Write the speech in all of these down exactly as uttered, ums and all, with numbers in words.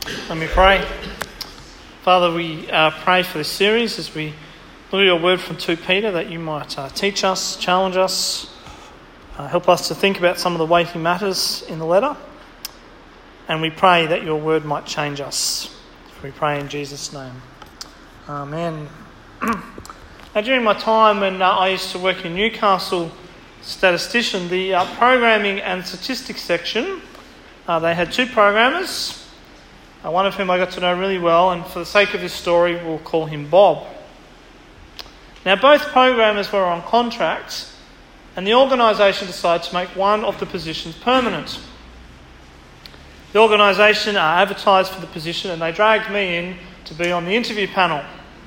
Let me pray. Father, we uh, pray for this series as we look at your word from Second Peter, that you might uh, teach us, challenge us, uh, help us to think about some of the weighty matters in the letter. And we pray that your word might change us. We pray in Jesus' name. Amen. Now, during my time when uh, I used to work in Newcastle, statistician, the uh, programming and statistics section, uh, they had two programmers. Uh, one of whom I got to know really well, and for the sake of this story, we'll call him Bob. Now, both programmers were on contract, and the organisation decided to make one of the positions permanent. The organisation uh, advertised for the position, and they dragged me in to be on the interview panel.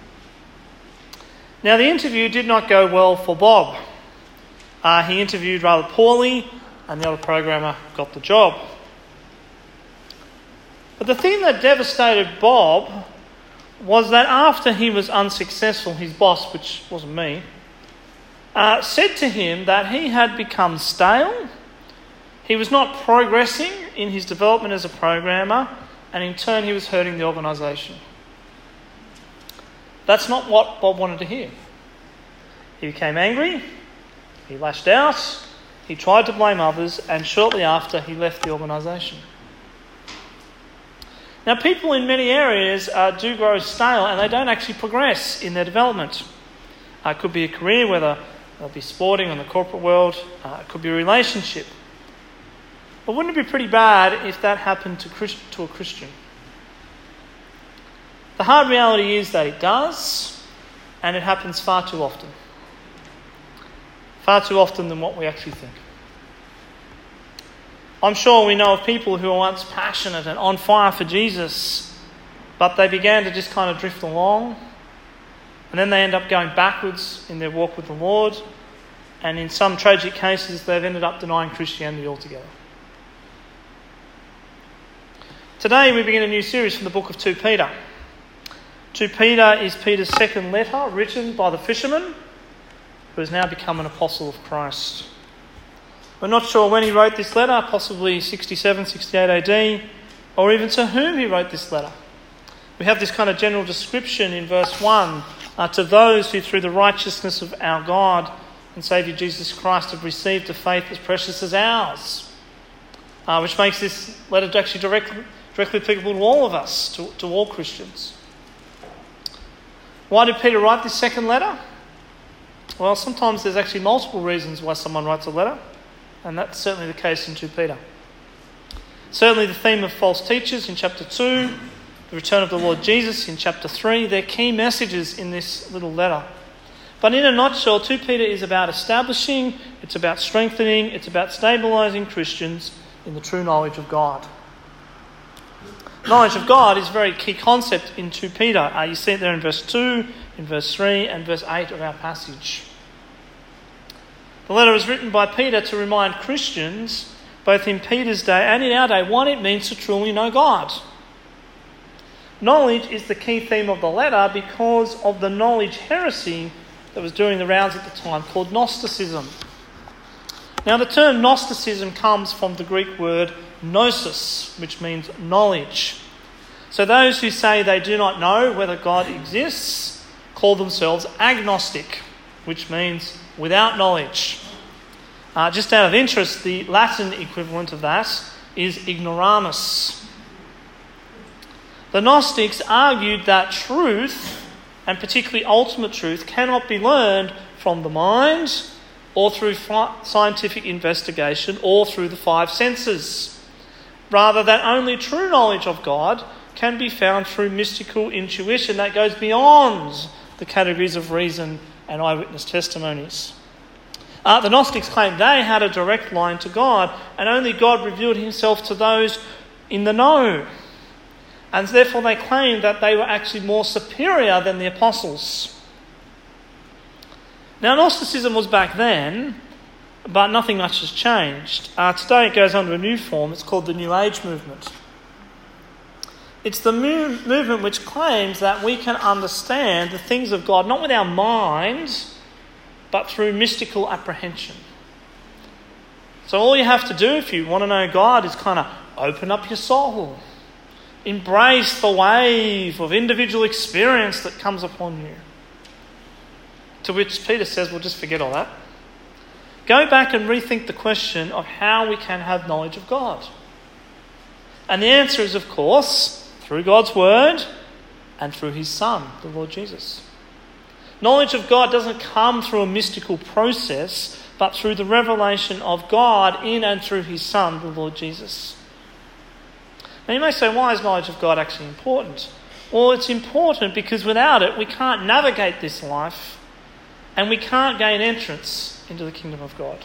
Now, the interview did not go well for Bob. Uh, he interviewed rather poorly, and the other programmer got the job. But the thing that devastated Bob was that after he was unsuccessful, his boss, which wasn't me, uh, said to him that he had become stale, he was not progressing in his development as a programmer, and in turn he was hurting the organisation. That's not what Bob wanted to hear. He became angry, he lashed out, he tried to blame others, and shortly after he left the organisation. Now, people in many areas uh, do grow stale and they don't actually progress in their development. Uh, it could be a career, whether they'll be sporting or in the corporate world. Uh, it could be a relationship. But wouldn't it be pretty bad if that happened to, Christ- to a Christian? The hard reality is that it does, and it happens far too often. Far too often than what we actually think. I'm sure we know of people who were once passionate and on fire for Jesus, but they began to just kind of drift along, and then they end up going backwards in their walk with the Lord, and in some tragic cases they've ended up denying Christianity altogether. Today we begin a new series from the book of Second Peter. Second Peter is Peter's second letter written by the fisherman who has now become an apostle of Christ. We're not sure when he wrote this letter, possibly sixty-seven, sixty-eight A D, or even to whom he wrote this letter. We have this kind of general description in verse one, uh, to those who through the righteousness of our God and Saviour Jesus Christ have received a faith as precious as ours, uh, which makes this letter actually directly, directly applicable to all of us, to, to all Christians. Why did Peter write this second letter? Well, sometimes there's actually multiple reasons why someone writes a letter. And that's certainly the case in Second Peter. Certainly the theme of false teachers in chapter two, the return of the Lord Jesus in chapter three, they're key messages in this little letter. But in a nutshell, Second Peter is about establishing, it's about strengthening, it's about stabilising Christians in the true knowledge of God. Knowledge of God is a very key concept in Second Peter. Uh, you see it there in verse two, in verse three, and verse eight of our passage. The letter was written by Peter to remind Christians, both in Peter's day and in our day, what it means to truly know God. Knowledge is the key theme of the letter because of the knowledge heresy that was doing the rounds at the time, called Gnosticism. Now, the term Gnosticism comes from the Greek word gnosis, which means knowledge. So those who say they do not know whether God exists call themselves agnostic, which means without knowledge. Uh, just out of interest, the Latin equivalent of that is ignoramus. The Gnostics argued that truth, and particularly ultimate truth, cannot be learned from the mind or through fi- scientific investigation or through the five senses. Rather, that only true knowledge of God can be found through mystical intuition that goes beyond the categories of reason and eyewitness testimonies. Uh, the Gnostics claimed they had a direct line to God, and only God revealed himself to those in the know. And therefore they claimed that they were actually more superior than the apostles. Now, Gnosticism was back then, but nothing much has changed. Uh, today it goes under a new form. It's called the New Age movement. It's the mo- movement which claims that we can understand the things of God, not with our minds, but through mystical apprehension. So all you have to do if you want to know God is kind of open up your soul. Embrace the wave of individual experience that comes upon you. To which Peter says, well, just forget all that. Go back and rethink the question of how we can have knowledge of God. And the answer is, of course, through God's Word and through His Son, the Lord Jesus. Knowledge of God doesn't come through a mystical process, but through the revelation of God in and through His Son, the Lord Jesus. Now you may say, why is knowledge of God actually important? Well, it's important because without it, we can't navigate this life and we can't gain entrance into the kingdom of God.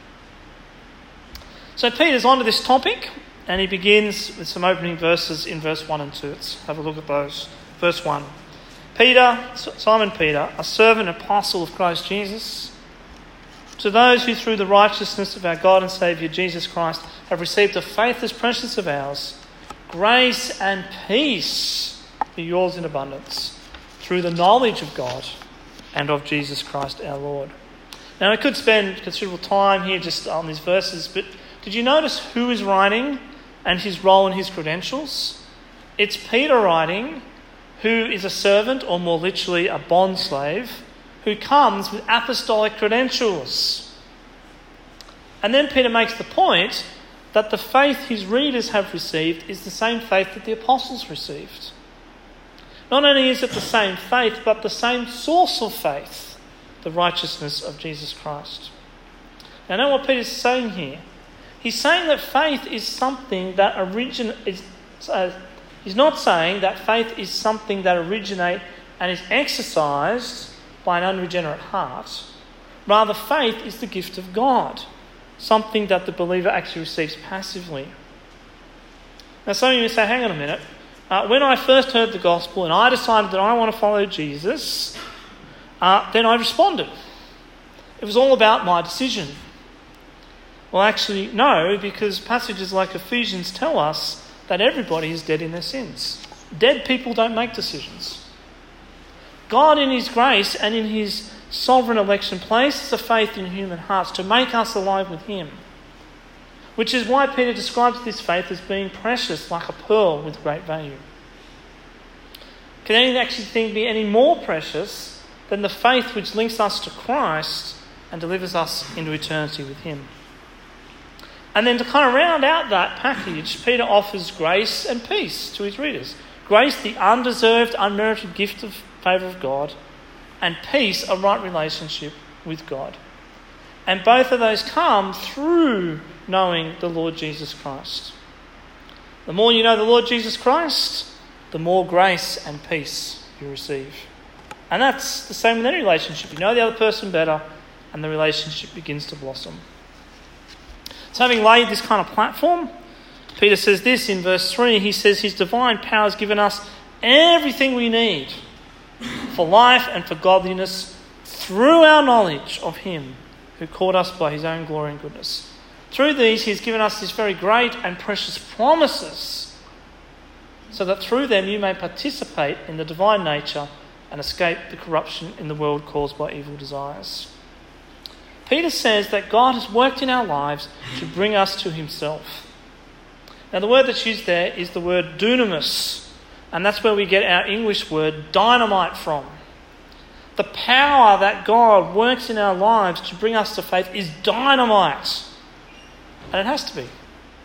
So Peter's onto this topic, and he begins with some opening verses in verse one and two. Let's have a look at those. Verse one. Peter, Simon Peter, a servant and apostle of Christ Jesus, to those who through the righteousness of our God and Saviour Jesus Christ have received a faith as precious of ours, grace and peace be yours in abundance through the knowledge of God and of Jesus Christ our Lord. Now I could spend considerable time here just on these verses, but did you notice who is writing and his role and his credentials? It's Peter writing, who is a servant, or more literally a bondslave, who comes with apostolic credentials. And then Peter makes the point that the faith his readers have received is the same faith that the apostles received. Not only is it the same faith, but the same source of faith, the righteousness of Jesus Christ. Now, know what Peter's saying here? He's saying that faith is something that origin is. Uh, he's not saying that faith is something that originates and is exercised by an unregenerate heart. Rather, faith is the gift of God, something that the believer actually receives passively. Now, some of you say, hang on a minute. Uh, when I first heard the gospel and I decided that I want to follow Jesus, uh, then I responded. It was all about my decision. Well, actually, no, because passages like Ephesians tell us that everybody is dead in their sins. Dead people don't make decisions. God, in His grace and in His sovereign election, places a faith in human hearts to make us alive with Him. Which is why Peter describes this faith as being precious, like a pearl with great value. Can any actually thing be any more precious than the faith which links us to Christ and delivers us into eternity with Him? And then to kind of round out that package, Peter offers grace and peace to his readers. Grace, the undeserved, unmerited gift of favour of God, and peace, a right relationship with God. And both of those come through knowing the Lord Jesus Christ. The more you know the Lord Jesus Christ, the more grace and peace you receive. And that's the same with any relationship. You know the other person better, and the relationship begins to blossom. So having laid this kind of platform, Peter says this in verse three. He says His divine power has given us everything we need for life and for godliness through our knowledge of Him who called us by His own glory and goodness. Through these, He's given us these very great and precious promises, so that through them you may participate in the divine nature and escape the corruption in the world caused by evil desires. Peter says that God has worked in our lives to bring us to Himself. Now, the word that's used there is the word dunamis, and that's where we get our English word dynamite from. The power that God works in our lives to bring us to faith is dynamite. And it has to be.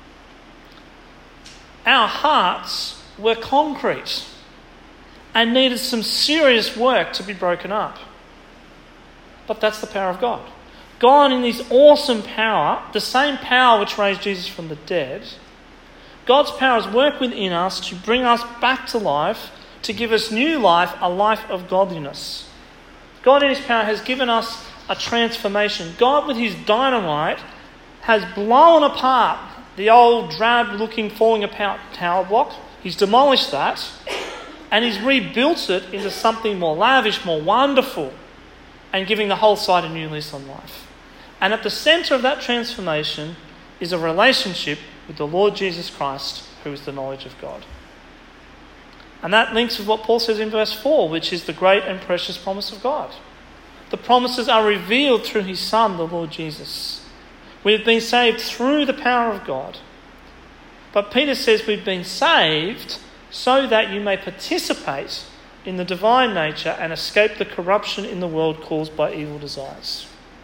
Our hearts were concrete and needed some serious work to be broken up. But that's the power of God. God, in His awesome power, the same power which raised Jesus from the dead, God's power is work within us to bring us back to life, to give us new life, a life of godliness. God in His power has given us a transformation. God, with His dynamite, has blown apart the old drab-looking, falling apart tower block. He's demolished that, and He's rebuilt it into something more lavish, more wonderful, and giving the whole site a new lease on life. And at the centre of that transformation is a relationship with the Lord Jesus Christ, who is the knowledge of God. And that links with what Paul says in verse four, which is the great and precious promise of God. The promises are revealed through His Son, the Lord Jesus. We've been saved through the power of God. But Peter says we've been saved so that you may participate in the divine nature and escape the corruption in the world caused by evil desires.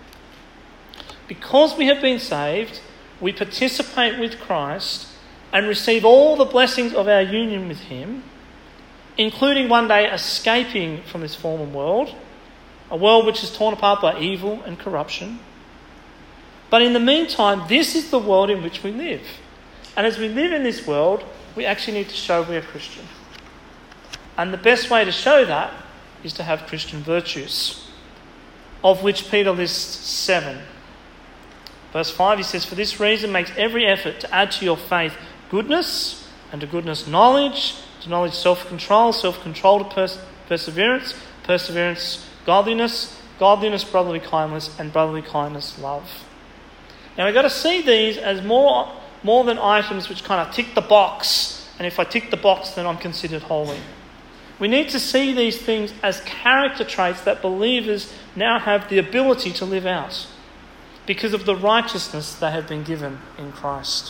Because we have been saved, we participate with Christ and receive all the blessings of our union with him, including one day escaping from this fallen world, a world which is torn apart by evil and corruption. But in the meantime, this is the world in which we live. And as we live in this world, we actually need to show we are Christian. And the best way to show that is to have Christian virtues, of which Peter lists seven. Verse five, he says, "For this reason makes every effort to add to your faith goodness, and to goodness knowledge, to knowledge self-control, self-control to pers- perseverance, perseverance godliness, godliness brotherly kindness, and brotherly kindness love." Now we've got to see these as more, more than items which kind of tick the box, and if I tick the box then I'm considered holy. We need to see these things as character traits that believers now have the ability to live out because of the righteousness they have been given in Christ.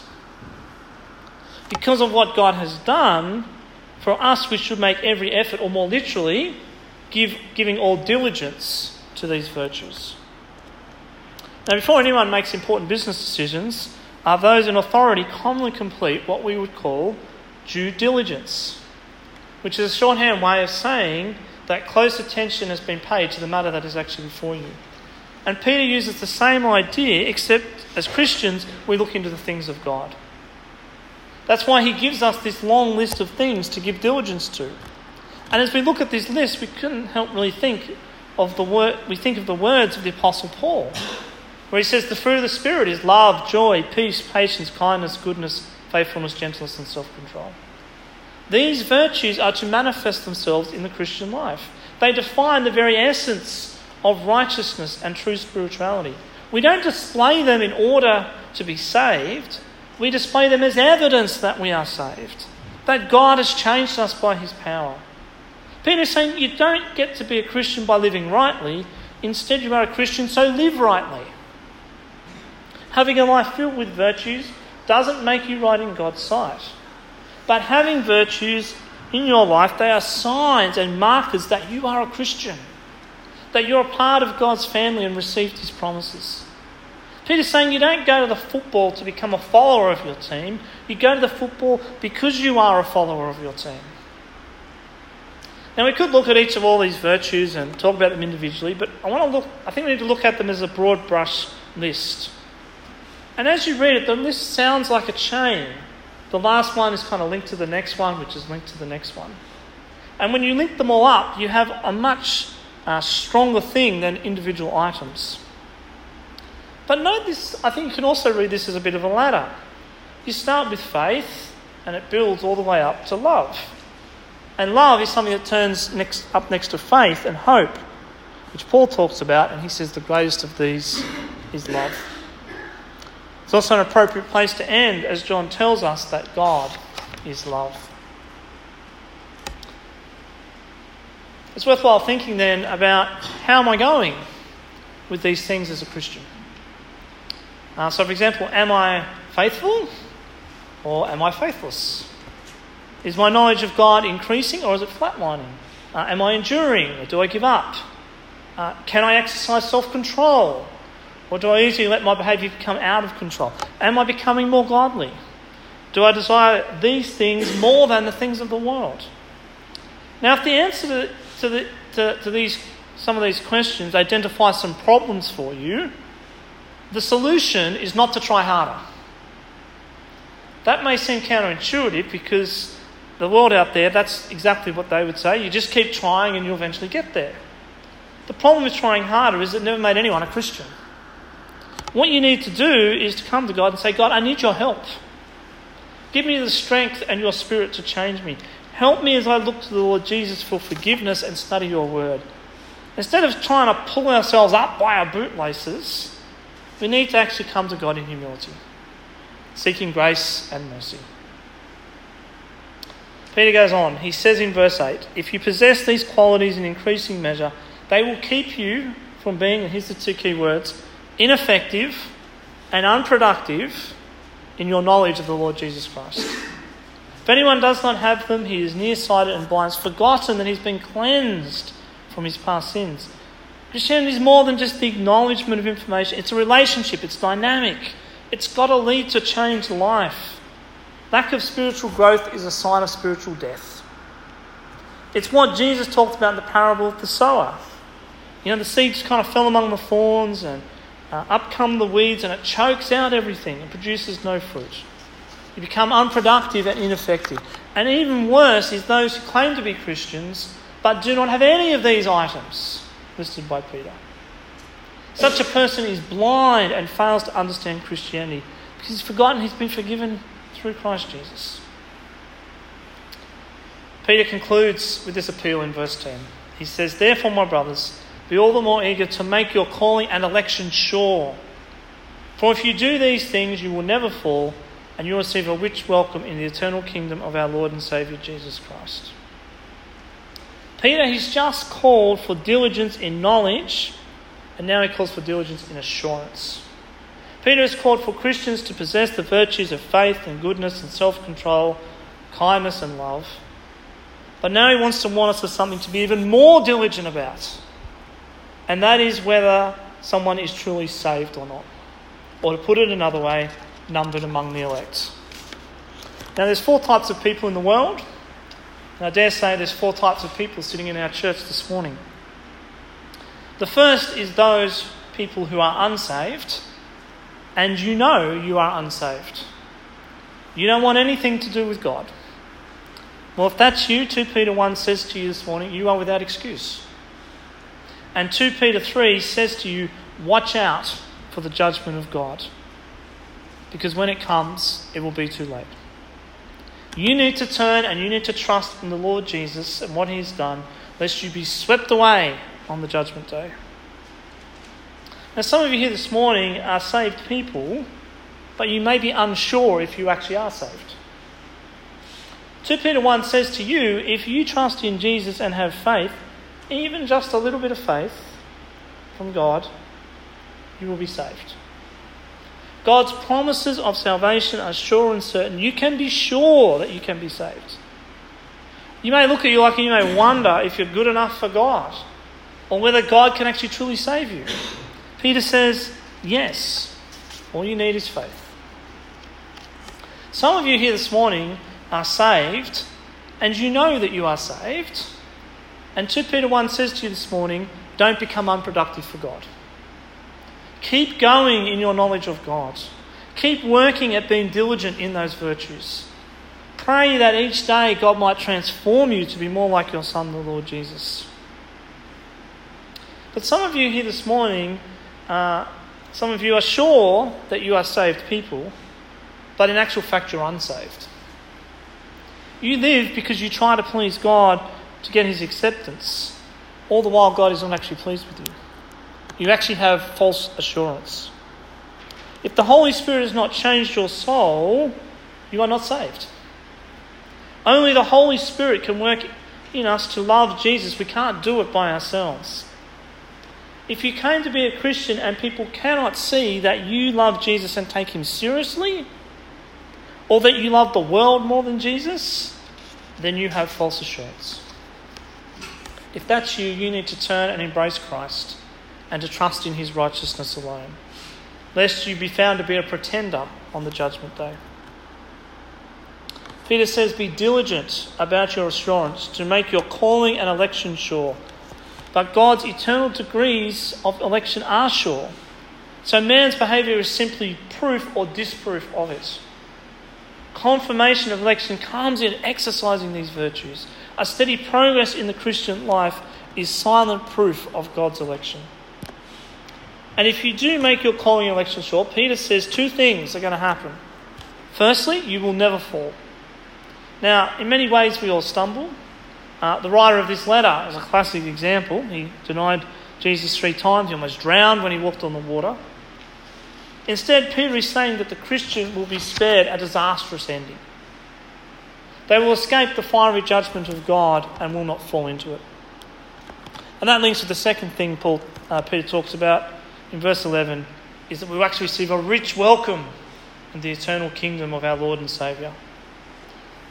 Because of what God has done, for us we should make every effort, or more literally, give, giving all diligence to these virtues. Now, before anyone makes important business decisions, uh, those in authority commonly complete what we would call due diligence, which is a shorthand way of saying that close attention has been paid to the matter that is actually before you. And Peter uses the same idea, except as Christians, we look into the things of God. That's why he gives us this long list of things to give diligence to. And as we look at this list, we couldn't help really think of the word. We think of the words of the Apostle Paul, where he says the fruit of the Spirit is love, joy, peace, patience, kindness, goodness, faithfulness, gentleness, and self-control. These virtues are to manifest themselves in the Christian life. They define the very essence of righteousness and true spirituality. We don't display them in order to be saved. We display them as evidence that we are saved, that God has changed us by his power. Peter's saying you don't get to be a Christian by living rightly. Instead, you are a Christian, so live rightly. Having a life filled with virtues doesn't make you right in God's sight. But having virtues in your life, they are signs and markers that you are a Christian, that you're a part of God's family and received his promises. Peter's saying you don't go to the football to become a follower of your team. You go to the football because you are a follower of your team. Now we could look at each of all these virtues and talk about them individually, but I want to look. I think we need to look at them as a broad brush list. And as you read it, the list sounds like a chain. The last one is kind of linked to the next one, which is linked to the next one. And when you link them all up, you have a much uh, stronger thing than individual items. But note this, I think you can also read this as a bit of a ladder. You start with faith, and it builds all the way up to love. And love is something that turns next, up next to faith and hope, which Paul talks about, and he says the greatest of these is love. It's also an appropriate place to end, as John tells us that God is love. It's worthwhile thinking then about how am I going with these things as a Christian? Uh, so, for example, am I faithful or am I faithless? Is my knowledge of God increasing or is it flatlining? Uh, am I enduring or do I give up? Uh, can I exercise self-control or do I easily let my behaviour become out of control? Am I becoming more godly? Do I desire these things more than the things of the world? Now, if the answer to, to, the, to, to these some of these questions identifies some problems for you, the solution is not to try harder. That may seem counterintuitive because the world out there, that's exactly what they would say. You just keep trying and you'll eventually get there. The problem with trying harder is it never made anyone a Christian. What you need to do is to come to God and say, God, I need your help. Give me the strength and your spirit to change me. Help me as I look to the Lord Jesus for forgiveness and study your word. Instead of trying to pull ourselves up by our bootlaces, we need to actually come to God in humility, seeking grace and mercy. Peter goes on. He says in verse eight, if you possess these qualities in increasing measure, they will keep you from being, and here's the two key words, ineffective and unproductive in your knowledge of the Lord Jesus Christ. If anyone does not have them, he is nearsighted and blind, forgotten that he's been cleansed from his past sins. Christianity is more than just the acknowledgement of information. It's a relationship. It's dynamic. It's got to lead to changed life. Lack of spiritual growth is a sign of spiritual death. It's what Jesus talked about in the parable of the sower. You know, the seeds kind of fell among the thorns and uh, up come the weeds and it chokes out everything and produces no fruit. You become unproductive and ineffective. And even worse is those who claim to be Christians but do not have any of these items listed by Peter. Such a person is blind and fails to understand Christianity because he's forgotten he's been forgiven through Christ Jesus. Peter concludes with this appeal in verse ten. He says, "Therefore, my brothers, be all the more eager to make your calling and election sure. For if you do these things, you will never fall, and you will receive a rich welcome in the eternal kingdom of our Lord and Saviour Jesus Christ." Peter, he's just called for diligence in knowledge, and now he calls for diligence in assurance. Peter has called for Christians to possess the virtues of faith and goodness and self-control, kindness and love. But now he wants to warn us of something to be even more diligent about, and that is whether someone is truly saved or not. Or to put it another way, numbered among the elect. Now there's four types of people in the world. And I dare say there's four types of people sitting in our church this morning. The first is those people who are unsaved, and you know you are unsaved. You don't want anything to do with God. Well, if that's you, Second Peter one says to you this morning, you are without excuse. And Second Peter three says to you, watch out for the judgment of God. Because when it comes, it will be too late. You need to turn and you need to trust in the Lord Jesus and what He's done, lest you be swept away on the judgment day. Now, some of you here this morning are saved people, but you may be unsure if you actually are saved. Second Peter one says to you, if you trust in Jesus and have faith, even just a little bit of faith from God, you will be saved. God's promises of salvation are sure and certain. You can be sure that you can be saved. You may look at you like you may wonder if you're good enough for God, or whether God can actually truly save you. Peter says, yes, all you need is faith. Some of you here this morning are saved, and you know that you are saved. And Second Peter one says to you this morning, don't become unproductive for God. Keep going in your knowledge of God. Keep working at being diligent in those virtues. Pray that each day God might transform you to be more like your Son, the Lord Jesus. But some of you here this morning, uh, some of you are sure that you are saved people, but in actual fact you're unsaved. You live because you try to please God to get His acceptance, all the while God is not actually pleased with you. You actually have false assurance. If the Holy Spirit has not changed your soul, you are not saved. Only the Holy Spirit can work in us to love Jesus. We can't do it by ourselves. If you came to be a Christian and people cannot see that you love Jesus and take Him seriously, or that you love the world more than Jesus, then you have false assurance. If that's you, you need to turn and embrace Christ and to trust in His righteousness alone, lest you be found to be a pretender on the judgment day. Peter says, be diligent about your assurance to make your calling and election sure. But God's eternal degrees of election are sure. So man's behaviour is simply proof or disproof of it. Confirmation of election comes in exercising these virtues. A steady progress in the Christian life is silent proof of God's election. And if you do make your calling and election sure, Peter says two things are going to happen. Firstly, you will never fall. Now, in many ways we all stumble. Uh, the writer of this letter is a classic example. He denied Jesus three times. He almost drowned when he walked on the water. Instead, Peter is saying that the Christian will be spared a disastrous ending. They will escape the fiery judgment of God and will not fall into it. And that links to the second thing Paul uh, Peter talks about in verse eleven, is that we will actually receive a rich welcome in the eternal kingdom of our Lord and Saviour.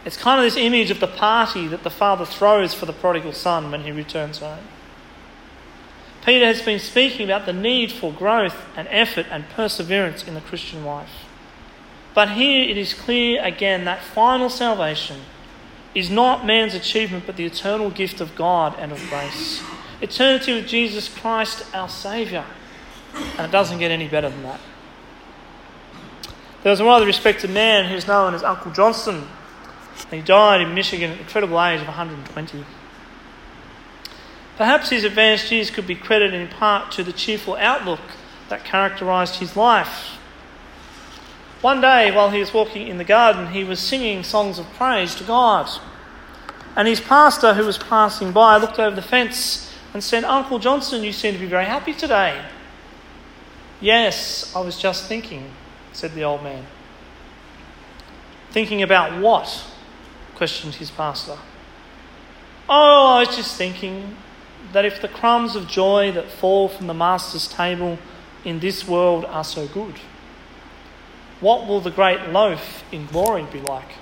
It's kind of this image of the party that the father throws for the prodigal son when he returns home. Peter has been speaking about the need for growth and effort and perseverance in the Christian life. But here it is clear again that final salvation is not man's achievement but the eternal gift of God and of grace. Eternity with Jesus Christ, our Saviour. And it doesn't get any better than that. There was a rather respected man who's known as Uncle Johnston. He died in Michigan at the incredible age of one hundred twenty. Perhaps his advanced years could be credited in part to the cheerful outlook that characterised his life. One day, while he was walking in the garden, he was singing songs of praise to God. And his pastor, who was passing by, looked over the fence and said, "Uncle Johnston, you seem to be very happy today." "Yes, I was just thinking," said the old man. "Thinking about what?" questioned his pastor. "Oh, I was just thinking that if the crumbs of joy that fall from the master's table in this world are so good, what will the great loaf in glory be like?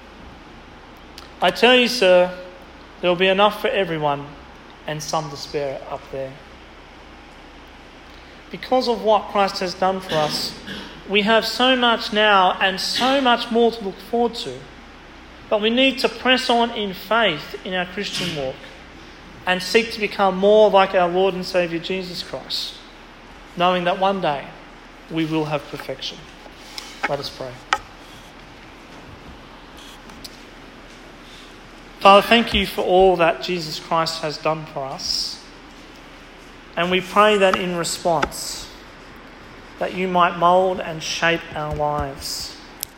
I tell you, sir, there will be enough for everyone and some to spare up there." Because of what Christ has done for us, we have so much now and so much more to look forward to. But we need to press on in faith in our Christian walk and seek to become more like our Lord and Saviour Jesus Christ, knowing that one day we will have perfection. Let us pray. Father, thank you for all that Jesus Christ has done for us. And we pray that in response, that you might mould and shape our lives.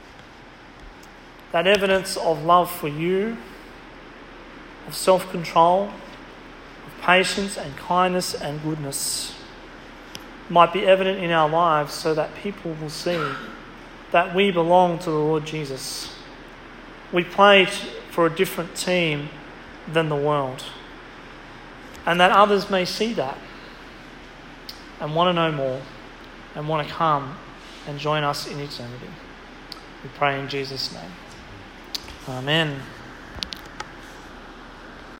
That evidence of love for you, of self-control, of patience and kindness and goodness might be evident in our lives so that people will see that we belong to the Lord Jesus. We play for a different team than the world. And that others may see that and want to know more and want to come and join us in eternity. We pray in Jesus' name. Amen.